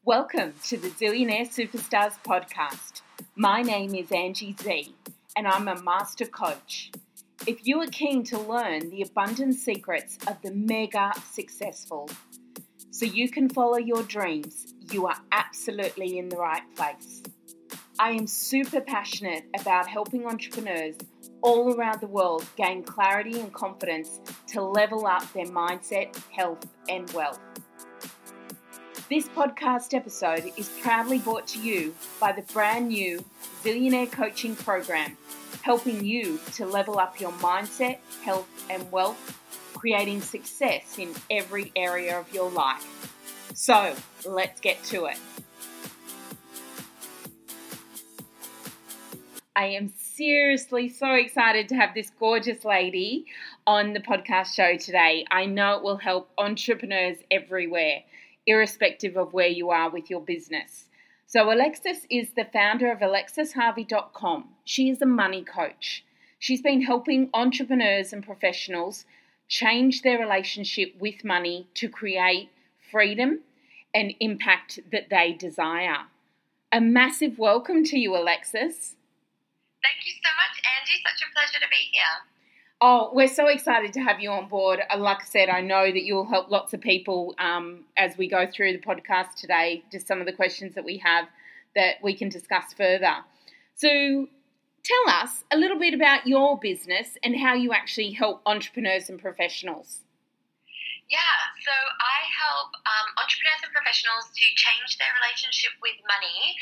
Welcome to the Zillionaire Superstars podcast. My name is Angie Z, and I'm a master coach. If you are keen to learn the abundant secrets of the mega successful so you can follow your dreams, you are absolutely in the right place. I am super passionate about helping entrepreneurs all around the world gain clarity and confidence to level up their mindset, health, and wealth. This podcast episode is proudly brought to you by the brand new Zillionaire Coaching Program, helping you to level up your mindset, health, and wealth, creating success in every area of your life. So, let's get to it. I am seriously so excited to have this gorgeous lady on the podcast show today. I know it will help entrepreneurs everywhere, irrespective of where you are with your business. So Alexis is the founder of alexisharvey.com. She is a money coach. She's been helping entrepreneurs and professionals change their relationship with money to create freedom and impact that they desire. A massive welcome to you, Alexis. Thank you so much, Angie. Such a pleasure to be here. Oh, we're so excited to have you on board. Like I said, I know that you'll help lots of people as we go through the podcast today, just some of the questions that we have that we can discuss further. So tell us a little bit about your business and how you actually help entrepreneurs and professionals. Yeah, so I help entrepreneurs and professionals to change their relationship with money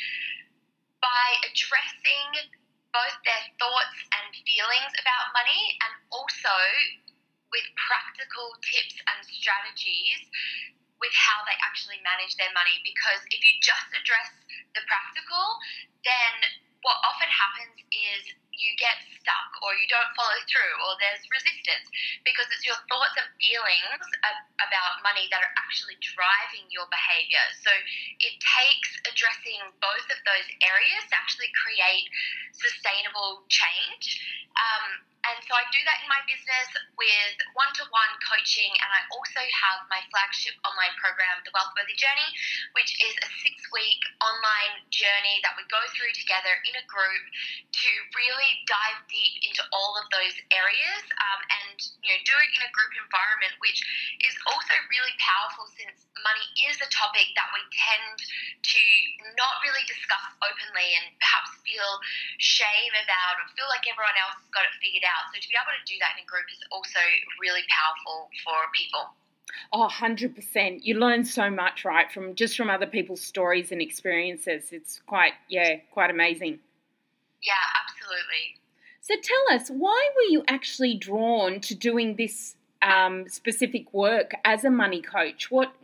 by addressing both their thoughts and feelings about money and also with practical tips and strategies with how they actually manage their money. Because if you just address the practical, then what often happens is you get stuck or you don't follow through or there's resistance because it's your thoughts and feelings about money that are actually driving your behavior. So it takes addressing both of those areas to actually create sustainable change. And so I do that in my business with one-to-one coaching, and I also have my flagship online program, The Wealthworthy Journey, which is a 6-week online journey that we go through together in a group to really dive deep into all of those areas and do it in a group environment, which is also really powerful since money is a topic that we tend to not really discuss openly and perhaps feel shame about or feel like everyone else has got it figured out. So to be able to do that in a group is also really powerful for people. Oh, 100%. You learn so much, right, from other people's stories and experiences. It's quite amazing. Yeah, absolutely. So tell us, why were you actually drawn to doing this specific work as a money coach? What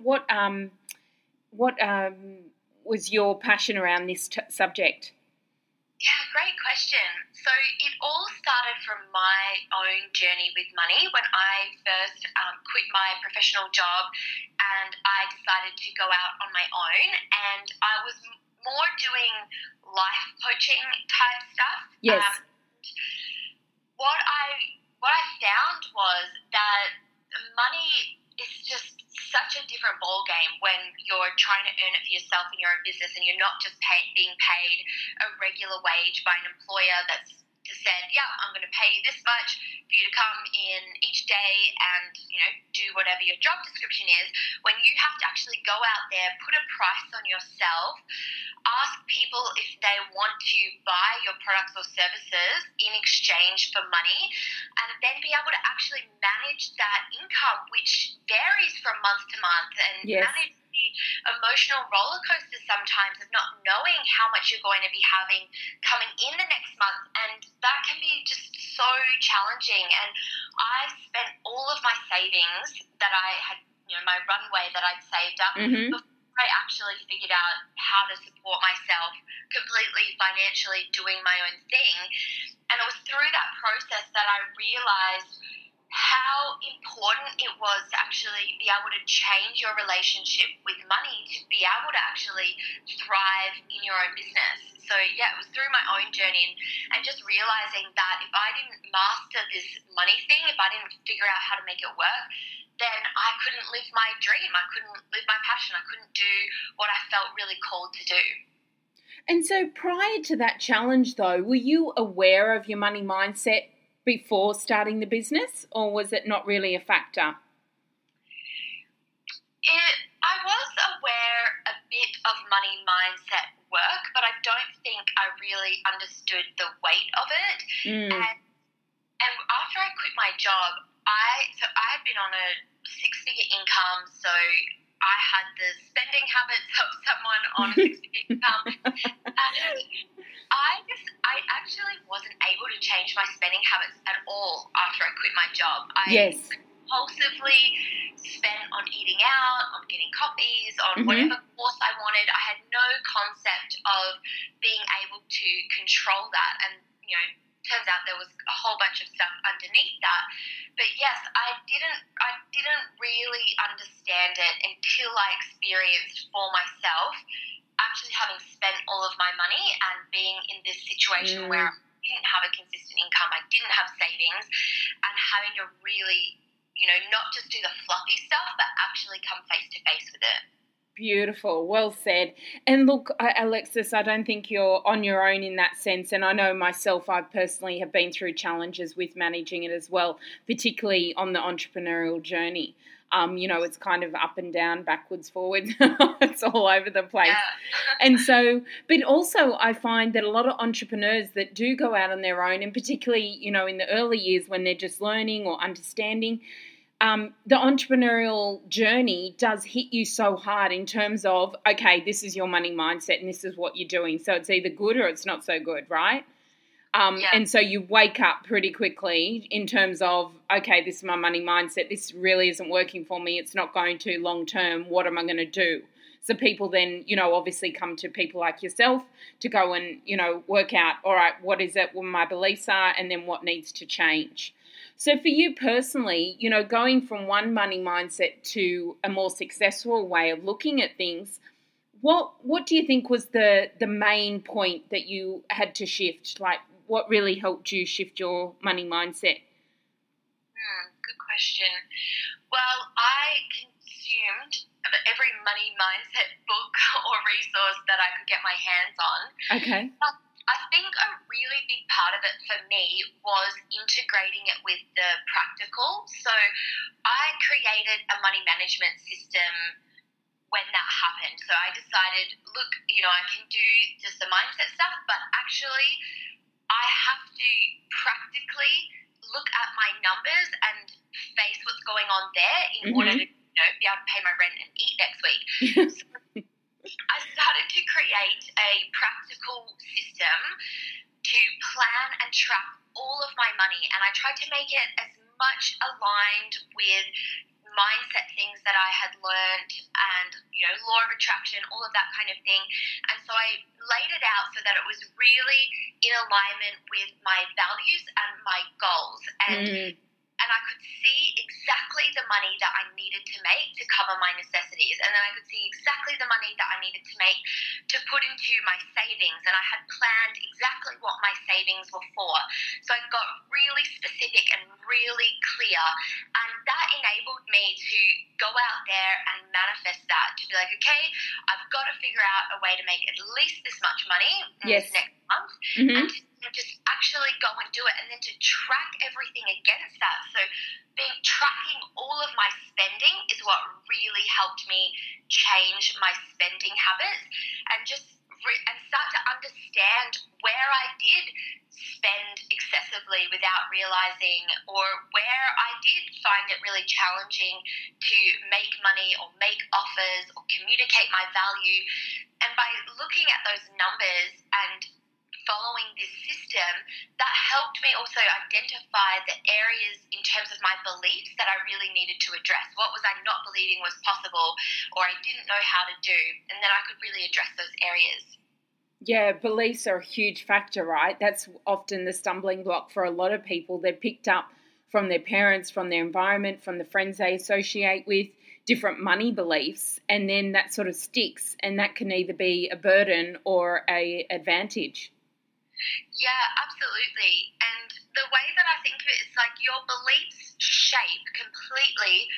was your passion around this subject? Yeah, great question. So it all started from my own journey with money when I first quit my professional job and I decided to go out on my own, and I was more doing life coaching type stuff. Yes. What I found was that money is just such a different ball game when you're trying to earn it for yourself in your own business and you're not just being paid a regular wage by an employer that's just said, yeah, I'm going to pay you this much for you to come in each day and, do whatever your job description is. When you have to actually go out there, put a price on yourself, ask people if they want to buy your products or services in exchange for money, and then be able to actually manage that income, which varies from month to month, and yes. manage the emotional roller coasters sometimes of not knowing how much you're going to be having coming in the next month, and that can be just so challenging. And I spent all of my savings that I had, my runway that I'd saved up before I actually figured out how to support myself completely financially doing my own thing. And it was through that process that I realized how important it was to actually be able to change your relationship with money to be able to actually thrive in your own business. So yeah, it was through my own journey and just realizing that if I didn't master this money thing, if I didn't figure out how to make it work, then I couldn't live my dream. I couldn't live my passion. I couldn't do what I felt really called to do. And so prior to that challenge, though, were you aware of your money mindset before starting the business, or was it not really a factor? I was aware a bit of money mindset work, but I don't think I really understood the weight of it. And after I quit my job, I had been on a six-figure income, so I had the spending habits of someone on a six-figure income, and I actually wasn't able to change my spending habits at all after I quit my job. I compulsively spent on eating out, on getting coffees, on whatever course I wanted. I had no concept of being able to control that, and turns out there was a whole bunch of stuff underneath that. But yes, I didn't really understand it until I experienced for myself actually having spent all of my money and being in this situation where I didn't have a consistent income, I didn't have savings, and having to really, not just do the fluffy stuff, but actually come face to face with it. Beautiful. Well said. And look, Alexis, I don't think you're on your own in that sense. And I know myself, I personally have been through challenges with managing it as well, particularly on the entrepreneurial journey. It's kind of up and down, backwards, forwards. It's all over the place. Yeah. And so, but also I find that a lot of entrepreneurs that do go out on their own, and particularly, in the early years when they're just learning or understanding, the entrepreneurial journey does hit you so hard in terms of, okay, this is your money mindset and this is what you're doing. So it's either good or it's not so good, right? And so you wake up pretty quickly in terms of, okay, this is my money mindset. This really isn't working for me. It's not going to long term. What am I going to do? So people then, obviously come to people like yourself to go and, work out, all right, what is it, what my beliefs are, and then what needs to change. So for you personally, going from one money mindset to a more successful way of looking at things, what do you think was the main point that you had to shift? Like, what really helped you shift your money mindset? Good question. Well, I consumed every money mindset book or resource that I could get my hands on. Okay. I think a really big part of it for me was integrating it with the practical. So I created a money management system when that happened. So I decided, look, I can do just the mindset stuff, but actually I have to practically look at my numbers and face what's going on there in order to be able to pay my rent and eat next week. So I started to create a practical system to plan and track all of my money, and I tried to make it as much aligned with mindset things that I had learned and, law of attraction, all of that kind of thing. And so I laid it out so that it was really in alignment with my values and my goals. And I could see exactly the money that I needed to make to cover my necessities. And then I could see exactly the money that I needed to make to put into my savings. And I had planned exactly what my savings were for. So I got really specific and really clear. And that enabled me to go out there and manifest that, to be like, okay, I've got to figure out a way to make at least this much money this next month. And just actually go and do it, and then to track everything against that. So tracking all of my spending is what really helped me change my spending habits and and start to understand where I did spend excessively without realizing, or where I did find it really challenging to make money or make offers or communicate my value. And by looking at those numbers and following this system, that helped me also identify the areas in terms of my beliefs that I really needed to address. What was I not believing was possible, or I didn't know how to do? And then I could really address those areas. Yeah, beliefs are a huge factor, right? That's often the stumbling block for a lot of people. They're picked up from their parents, from their environment, from the friends they associate with, different money beliefs, and then that sort of sticks, and that can either be a burden or a advantage. Yeah, absolutely. And the way that I think of it is like your beliefs shape completely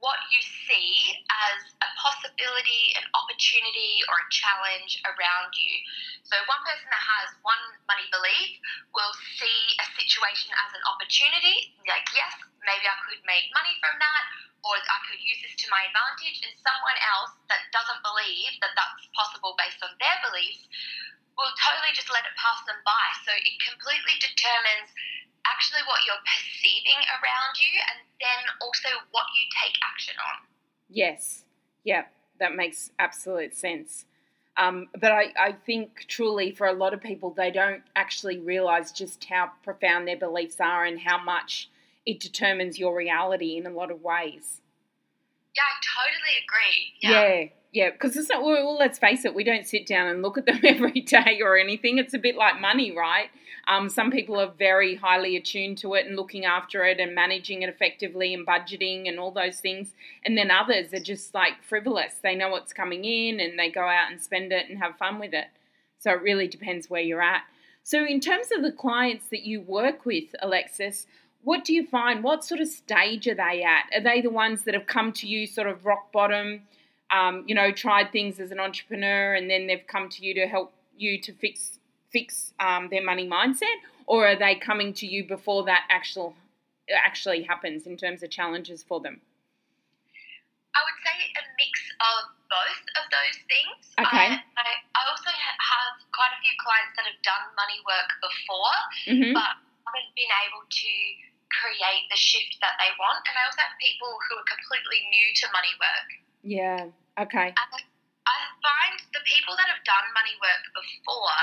what you see as a possibility, an opportunity, or a challenge around you. So one person that has one money belief will see a situation as an opportunity, like, yes, maybe I could make money from that, or I could use this to my advantage, and someone else that doesn't believe that that's possible based on their beliefs will totally just let it pass them by. So it completely determines actually what you're perceiving around you, and then also what you take action on. Yes. Yeah, that makes absolute sense. But I think truly for a lot of people, they don't actually realise just how profound their beliefs are and how much it determines your reality in a lot of ways. Yeah, I totally agree. Yeah, because it's not, well, let's face it, we don't sit down and look at them every day or anything. It's a bit like money, right? Some people are very highly attuned to it and looking after it and managing it effectively and budgeting and all those things. And then others are just like frivolous. They know what's coming in and they go out and spend it and have fun with it. So it really depends where you're at. So in terms of the clients that you work with, Alexis, what do you find? What sort of stage are they at? Are they the ones that have come to you sort of rock bottom, tried things as an entrepreneur and then they've come to you to help you to fix their money mindset? Or are they coming to you before that actually happens in terms of challenges for them? I would say a mix of both of those things. Okay. I also have quite a few clients that have done money work before, but haven't been able to create the shift that they want. And I also have people who are completely new to money work. Yeah, okay. And I find the people that have done money work before,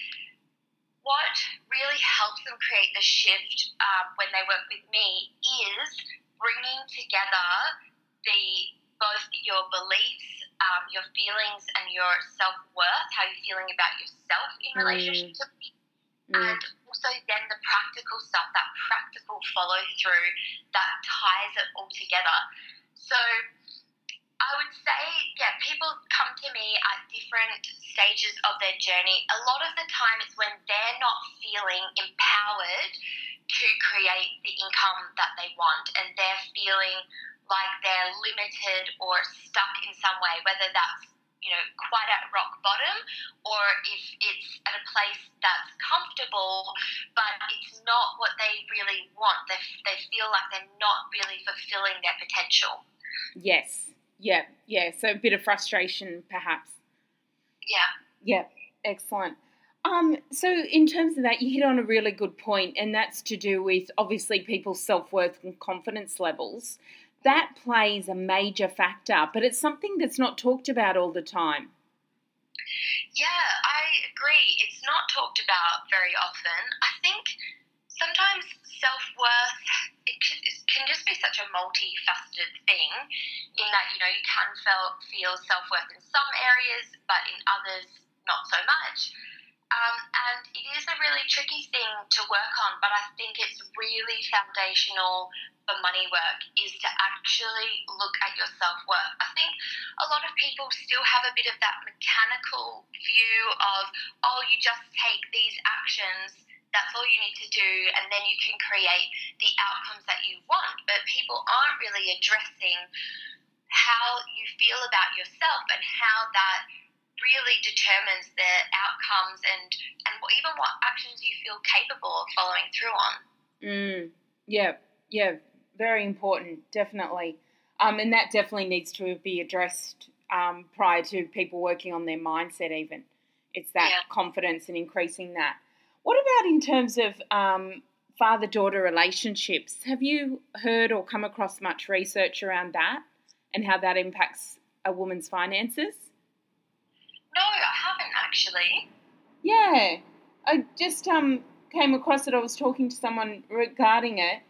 what really helps them create the shift when they work with me is bringing together both your beliefs, your feelings, and your self-worth, how you're feeling about yourself in relationship to me, and also then the practical stuff, that practical follow-through that ties it all together. So I would say, people come to me at different stages of their journey. A lot of the time it's when they're not feeling empowered to create the income that they want, and they're feeling like they're limited or stuck in some way, whether that's, quite at rock bottom, or if it's at a place that's comfortable, but it's not what they really want. They feel like they're not really fulfilling their potential. Yes. Yeah. So a bit of frustration, perhaps. Yeah. Excellent. So in terms of that, you hit on a really good point, and that's to do with obviously people's self-worth and confidence levels. That plays a major factor, but it's something that's not talked about all the time. Yeah, I agree. It's not talked about very often. I think sometimes self-worth, it can just be such a multifaceted thing in that, you can feel self-worth in some areas, but in others not so much. And it is a really tricky thing to work on, but I think it's really foundational for money work is to actually look at your self-worth. I think a lot of people still have a bit of that mechanical view of, you just take these actions, that's all you need to do, and then you can create the outcomes that you want. But people aren't really addressing how you feel about yourself and how that really determines the outcomes and even what actions you feel capable of following through on. Yeah, very important, definitely. And that definitely needs to be addressed prior to people working on their mindset even. It's that confidence and increasing that. What about in terms of father-daughter relationships? Have you heard or come across much research around that and how that impacts a woman's finances? No, I haven't actually. Yeah, I just came across it. I was talking to someone regarding it,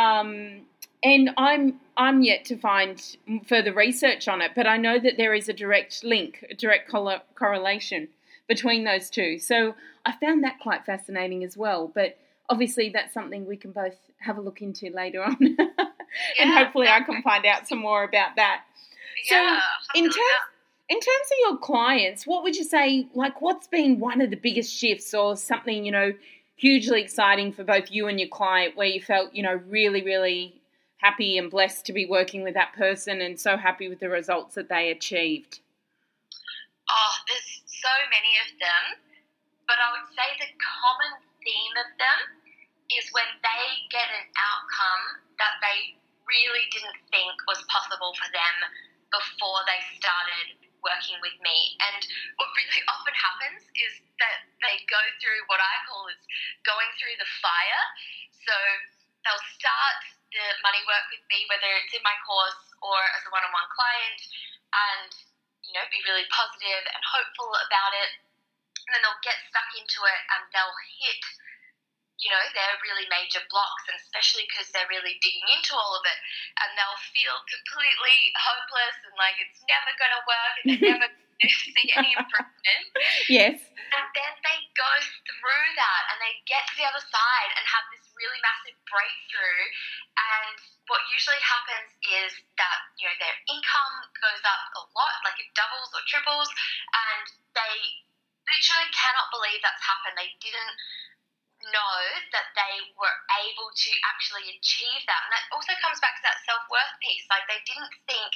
and I'm yet to find further research on it. But I know that there is a direct link, a direct correlation between those two. So I found that quite fascinating as well. But obviously, that's something we can both have a look into later on, and hopefully, I can find out some more about that. Yeah, so, in terms of your clients, what would you say, like what's been one of the biggest shifts or something, hugely exciting for both you and your client where you felt, really, really happy and blessed to be working with that person and so happy with the results that they achieved? Oh, there's so many of them, but I would say the common theme of them is when they get an outcome that they really didn't think was possible for them before they started working with me. And what really often happens is that they go through what I call is going through the fire. So they'll start the money work with me, whether it's in my course or as a one-on-one client, and be really positive and hopeful about it. And then they'll get stuck into it and they'll hit their really major blocks, and especially because they're really digging into all of it, and they'll feel completely hopeless and like it's never going to work and they're never going to see any improvement. Yes. And then they go through that and they get to the other side and have this really massive breakthrough, and what usually happens is that their income goes up a lot, like it doubles or triples, and they literally cannot believe that's happened. They didn't know that they were able to actually achieve that. And that also comes back to that self-worth piece. Like they didn't think,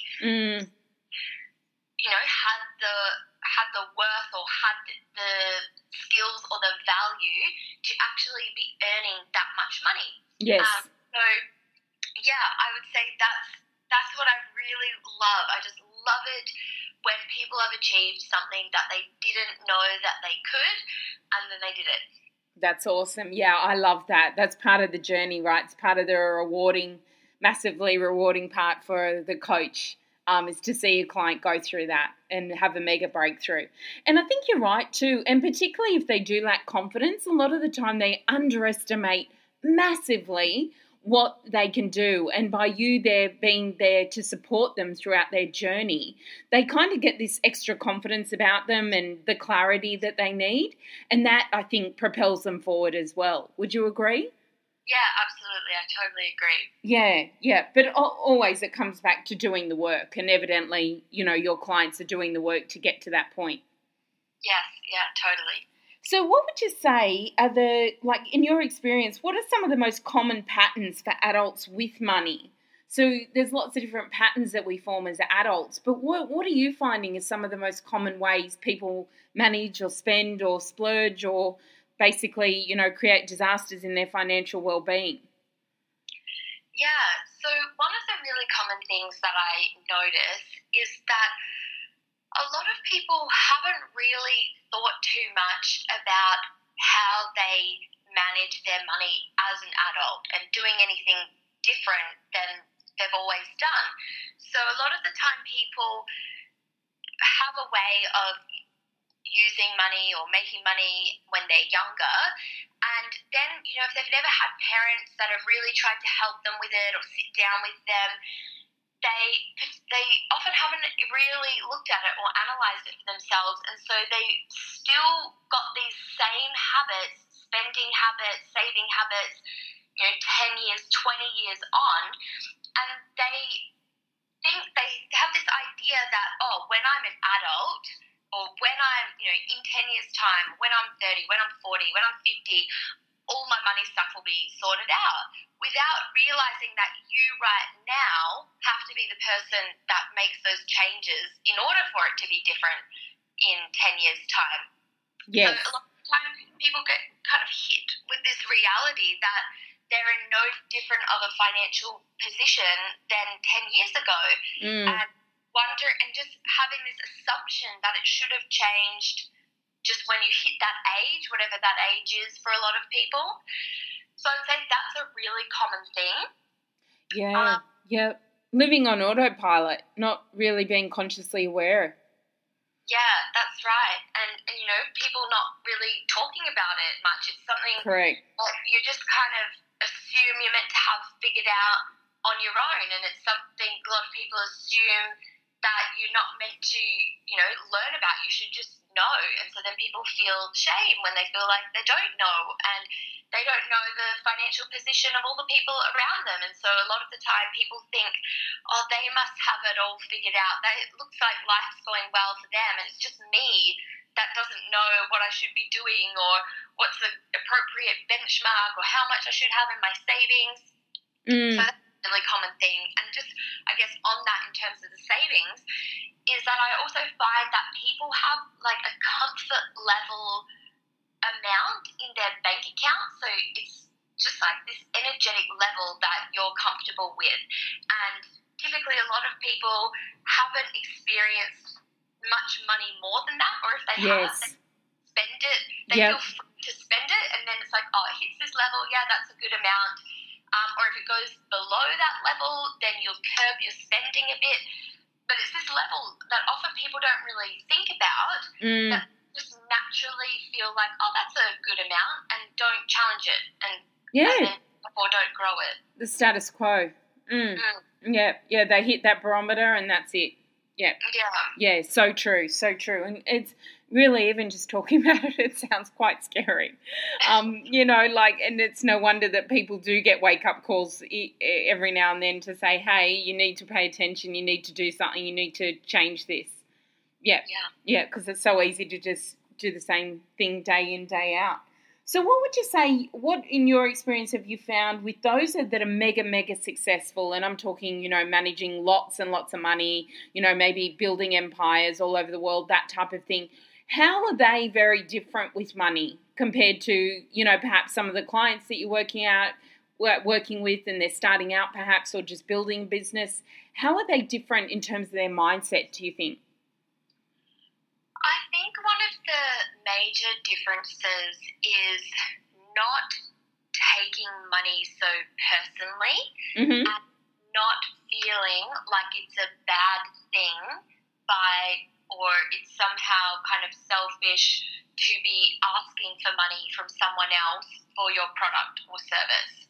had the worth or had the skills or the value to actually be earning that much money. Yes. So, yeah, I would say that's what I really love. I just love it when people have achieved something that they didn't know that they could, and then they did it. That's awesome. Yeah, I love that. That's part of the journey, right? It's part of the massively rewarding part for the coach, is to see a client go through that and have a mega breakthrough. And I think you're right too. And particularly if they do lack confidence, a lot of the time they underestimate massively what they can do. And by you being there to support them throughout their journey, they kind of get this extra confidence about them and the clarity that they need. And that, I think, propels them forward as well. Would you agree? Yeah, absolutely. I totally agree. Yeah. But always it comes back to doing the work. And evidently, your clients are doing the work to get to that point. Yes, yeah, totally. So what would you say are in your experience, what are some of the most common patterns for adults with money? So there's lots of different patterns that we form as adults, but what are you finding is some of the most common ways people manage or spend or splurge or basically, create disasters in their financial well-being? Yeah, so one of the really common things that I notice is that a lot of people haven't really thought too much about how they manage their money as an adult and doing anything different than they've always done. So a lot of the time people have a way of using money or making money when they're younger, and then, if they've never had parents that have really tried to help them with it or sit down with them, they often haven't really looked at it or analysed it for themselves, and so they still got these same habits, spending habits, saving habits, 10 years, 20 years on, and they think they have this idea that, when I'm an adult, or when I'm, in 10 years' time, when I'm 30, when I'm 40, when I'm 50, all my money stuff will be sorted out, without realising that you right now have to be the person that makes those changes in order for it to be different in 10 years' time. Yes. So a lot of the time people get kind of hit with this reality that they're in no different of a financial position than 10 years ago, and wonder and just having this assumption that it should have changed just when you hit that age, whatever that age is for a lot of people. So I'd say that's a really common thing. Yeah. Living on autopilot, not really being consciously aware. Yeah, that's right. And people not really talking about it much. It's something Correct. You just kind of assume you're meant to have figured out on your own, and it's something a lot of people assume that you're not meant to, learn about. You should just know. And so then people feel shame when they feel like they don't know, and they don't know the financial position of all the people around them. And so a lot of the time people think, they must have it all figured out. It looks like life's going well for them, and it's just me that doesn't know what I should be doing or what's the appropriate benchmark or how much I should have in my savings. So really common thing. And just, I guess, on that in terms of the savings, is that I also find that people have like a comfort level amount in their bank account. So it's just like this energetic level that you're comfortable with. And typically a lot of people haven't experienced much money more than that, or if they have, they spend it, they feel free to spend it, and then it's like, oh, it hits this level, yeah, that's a good amount. Or if it goes below that level, then you'll curb your spending a bit. But it's this level that often people don't really think about, that just naturally feel like, oh, that's a good amount, and don't challenge it, and then therefore don't grow it. The status quo. Yeah, they hit that barometer and that's it. Yeah, so true, so true. And it's really, even just talking about it, it sounds quite scary. You know, like, and it's no wonder that people do get wake-up calls every now and then to say, hey, you need to pay attention, you need to do something, you need to change this. Yeah, because it's so easy to just do the same thing day in, day out. So what would you say, what in your experience have you found with those that are mega, mega successful, and I'm talking, you know, managing lots and lots of money, you know, maybe building empires all over the world, that type of thing. How are they very different with money compared to, you know, perhaps some of the clients that you're working with and they're starting out perhaps, or just building a business? How are they different in terms of their mindset, do you think? I think one of the major differences is not taking money so personally and not feeling like it's a bad thing or it's somehow kind of selfish to be asking for money from someone else for your product or service.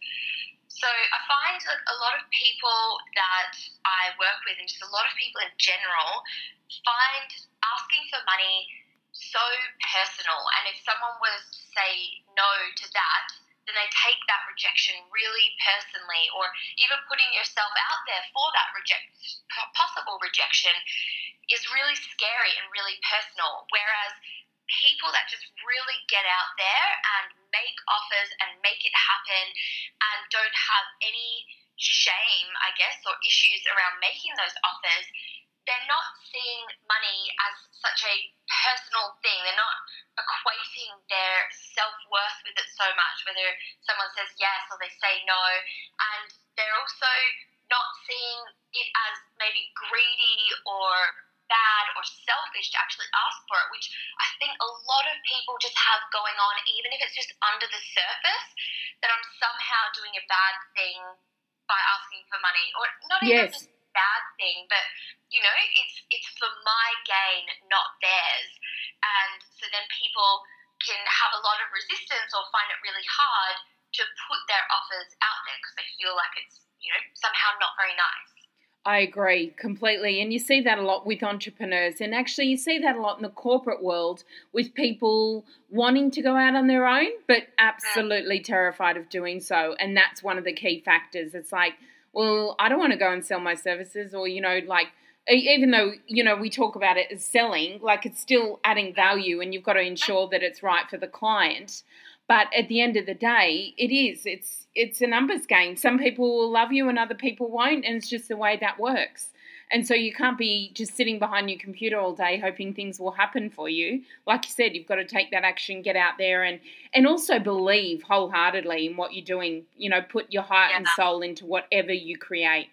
So I find that a lot of people that I work with, and just a lot of people in general, find asking for money so personal. And if someone was to say no to that, then they take that rejection really personally, or even putting yourself out there for that possible rejection is really scary and really personal. Whereas people that just really get out there and make offers and make it happen and don't have any shame, I guess, or issues around making those offers, they're not seeing money as such a personal thing. They're not equating their self-worth with it so much, whether someone says yes or they say no. And they're also not seeing it as maybe greedy or bad or selfish to actually ask for it, which I think a lot of people just have going on, even if it's just under the surface, that I'm somehow doing a bad thing by asking for money, or not even just a bad thing, but you know, it's for my gain, not theirs. And so then people can have a lot of resistance or find it really hard to put their offers out there because they feel like it's, you know, somehow not very nice. I agree completely. And you see that a lot with entrepreneurs. And actually you see that a lot in the corporate world with people wanting to go out on their own, but absolutely terrified of doing so. And that's one of the key factors. It's like, well, I don't want to go and sell my services, or, you know, like, even though, you know, we talk about it as selling, like it's still adding value and you've got to ensure that it's right for the client. But at the end of the day, it's a numbers game. Some people will love you and other people won't, and it's just the way that works. And so you can't be just sitting behind your computer all day hoping things will happen for you. Like you said, you've got to take that action, get out there, and also believe wholeheartedly in what you're doing. You know, put your heart and soul into whatever you create.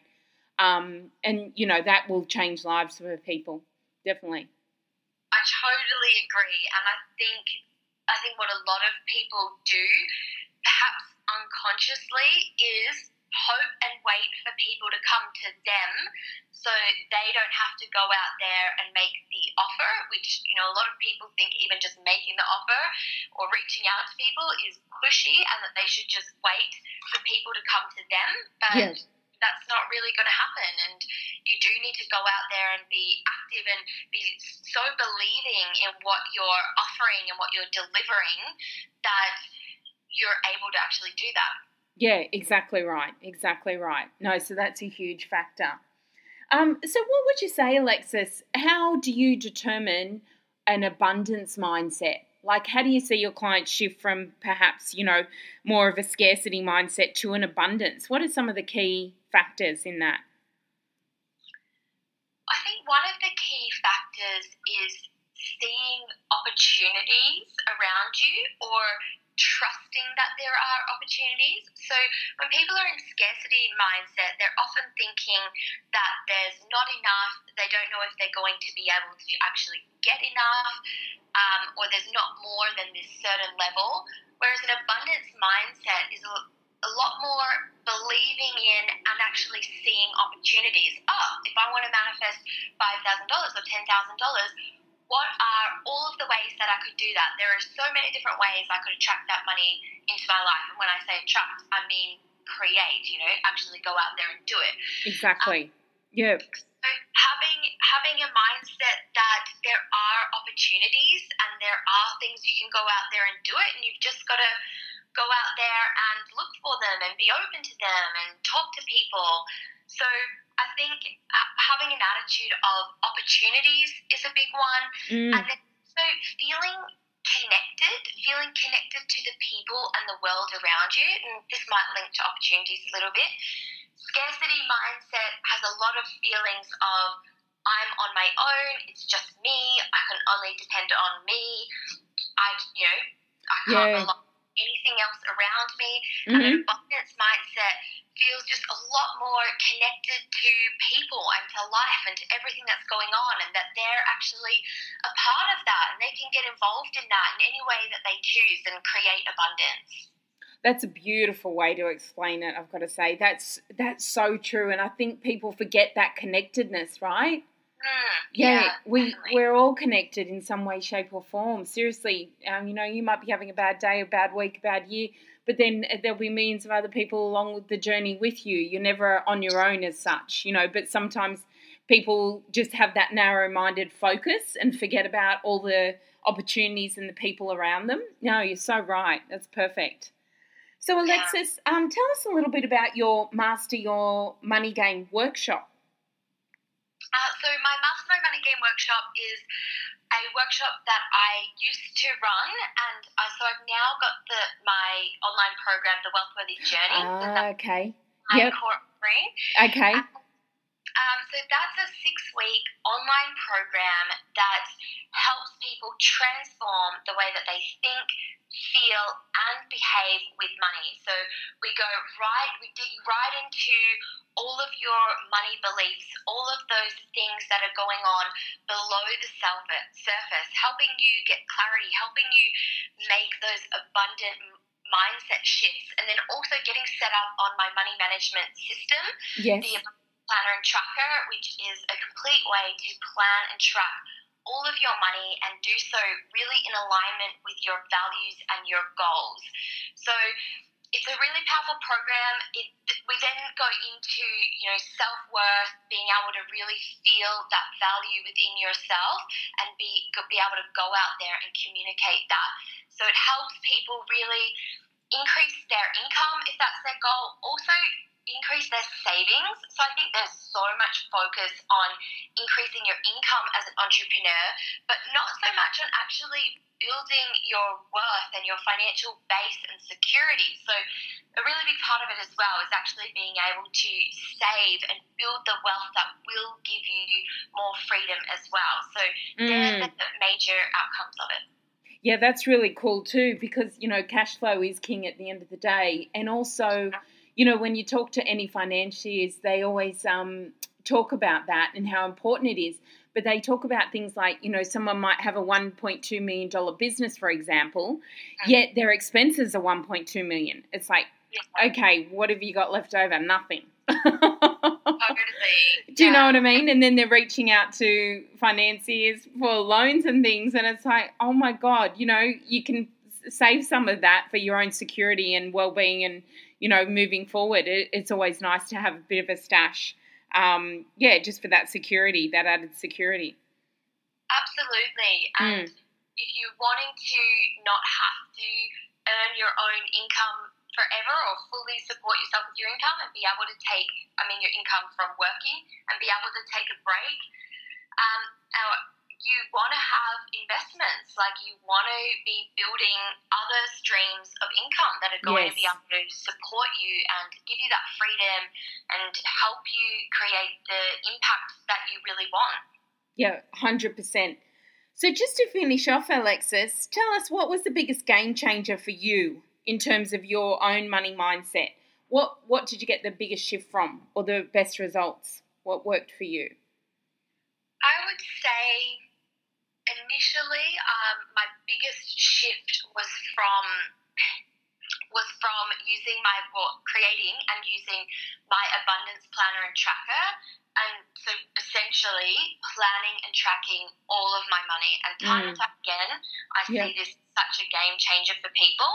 And, you know, that will change lives for people, definitely. I totally agree. And I think what a lot of people do, perhaps unconsciously, is hope and wait for people to come to them so they don't have to go out there and make the offer, which, you know, a lot of people think even just making the offer or reaching out to people is pushy and that they should just wait for people to come to them. But that's not really going to happen, and you do need to go out there and be active and be so believing in what you're offering and what you're delivering that you're able to actually do that. Yeah, exactly right. Exactly right. No, so that's a huge factor. So what would you say, Alexis, how do you determine an abundance mindset? Like, how do you see your clients shift from perhaps, more of a scarcity mindset to an abundance? What are some of the key factors in that? I think one of the key factors is seeing opportunities around you or trusting that there are opportunities. So when people are in scarcity mindset, they're often thinking that there's not enough, they don't know if they're going to be able to actually get enough, or there's not more than this certain level. Whereas an abundance mindset is a lot more believing in and actually seeing opportunities. If I want to manifest $5,000 or $10,000, what are all of the ways that I could do that? There are so many different ways I could attract that money into my life. And when I say attract, I mean create, actually go out there and do it. Exactly. Yeah. So having a mindset that there are opportunities and there are things you can go out there and do it, and you've just got to go out there and look for them and be open to them and talk to people. So I think having an attitude of opportunities is a big one. And then also feeling connected to the people and the world around you. And this might link to opportunities a little bit. Scarcity mindset has a lot of feelings of I'm on my own, it's just me, I can only depend on me, I can't rely on anything else around me. And an abundance mindset feels just a lot more connected to people and to life and to everything that's going on, and that they're actually a part of that and they can get involved in that in any way that they choose and create abundance. That's a beautiful way to explain it, I've got to say. That's so true, and I think people forget that connectedness, right? We're all connected in some way, shape or form. Seriously, you might be having a bad day, a bad week, a bad year, but then there'll be millions of other people along the journey with you. You're never on your own as such, but sometimes people just have that narrow-minded focus and forget about all the opportunities and the people around them. No, you're so right. That's perfect. So, Alexis, tell us a little bit about your Master Your Money Game workshop. So my Master My Money Game workshop is a workshop that I used to run, and so I've now got my online program, The Wealthworthy Journey. Okay. My core offering. Okay. So that's a 6-week online program that helps people transform the way that they think, feel and behave with money. So we dig right into all of your money beliefs, all of those things that are going on below the surface, helping you get clarity, helping you make those abundant mindset shifts, and then also getting set up on my money management system, the Planner and Tracker, which is a complete way to plan and track all of your money and do so really in alignment with your values and your goals. So it's a really powerful program. We then go into, self-worth, being able to really feel that value within yourself and be able to go out there and communicate that. So it helps people really increase their income if that's their goal. Also increase their savings. So I think there's so much focus on increasing your income as an entrepreneur, but not so much on actually building your worth and your financial base and security. So a really big part of it as well is actually being able to save and build the wealth that will give you more freedom as well. So they're the major outcomes of it. Yeah, that's really cool too, because, cash flow is king at the end of the day. And also, when you talk to any financiers, they always talk about that and how important it is. But they talk about things like, someone might have a $1.2 million business, for example, yet their expenses are $1.2 million. It's like, okay, what have you got left over? Nothing. Do you know what I mean? And then they're reaching out to financiers for loans and things, and it's like, oh my God, you can save some of that for your own security and well-being and, moving forward. It's always nice to have a bit of a stash, just for that security, that added security. Absolutely. And if you're wanting to not have to earn your own income forever or fully support yourself with your income and be able to take, your income from working and be able to take a break, our you want to have investments, like you want to be building other streams of income that are going to be able to support you and give you that freedom and help you create the impact that you really want. Yeah, 100%. So just to finish off, Alexis, tell us, what was the biggest game changer for you in terms of your own money mindset? What did you get the biggest shift from, or the best results? What worked for you? I would say initially my biggest shift was from creating and using my abundance planner and tracker, and so essentially planning and tracking all of my money. And time and time again, I see this as such a game changer for people.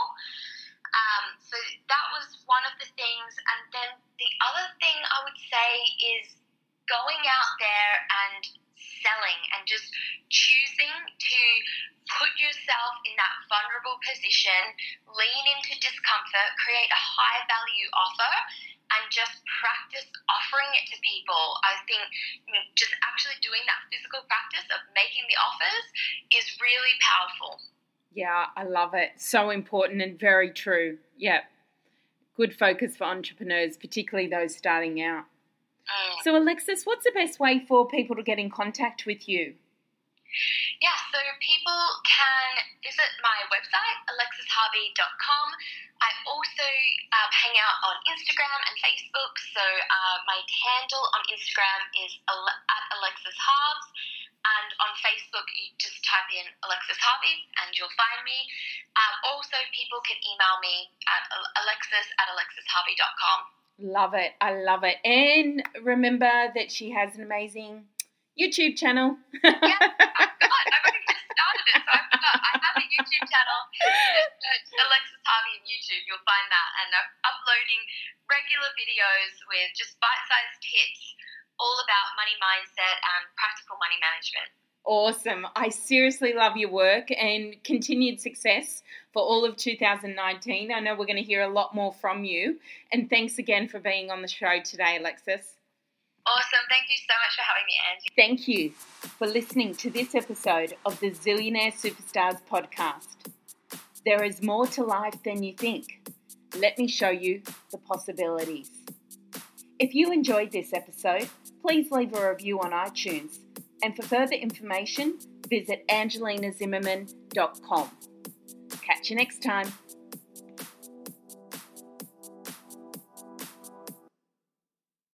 So that was one of the things. And then the other thing I would say is going out there and selling and just choosing to put yourself in that vulnerable position, lean into discomfort, create a high value offer, and just practice offering it to people. I think just actually doing that physical practice of making the offers is really powerful. Yeah, I love it. So important and very true. Yeah. Good focus for entrepreneurs, particularly those starting out. So, Alexis, what's the best way for people to get in contact with you? Yeah, so people can visit my website, alexisharvey.com. I also hang out on Instagram and Facebook. So my handle on Instagram is at Alexis Harves. And on Facebook, you just type in Alexis Harvey and you'll find me. Also, people can email me at alexis@alexisharvey.com. Love it. I love it. And remember that she has an amazing YouTube channel. Yeah, I forgot. I've only just started it, so I forgot. I have a YouTube channel. Just search Alexis Harvey on YouTube. You'll find that. And I'm uploading regular videos with just bite-sized tips all about money mindset and practical money management. Awesome. I seriously love your work and continued success for all of 2019. I know we're going to hear a lot more from you. And thanks again for being on the show today, Alexis. Awesome. Thank you so much for having me, Angie. Thank you for listening to this episode of the Zillionaire Superstars podcast. There is more to life than you think. Let me show you the possibilities. If you enjoyed this episode, please leave a review on iTunes. And for further information, visit angelinazimmerman.com. Catch you next time.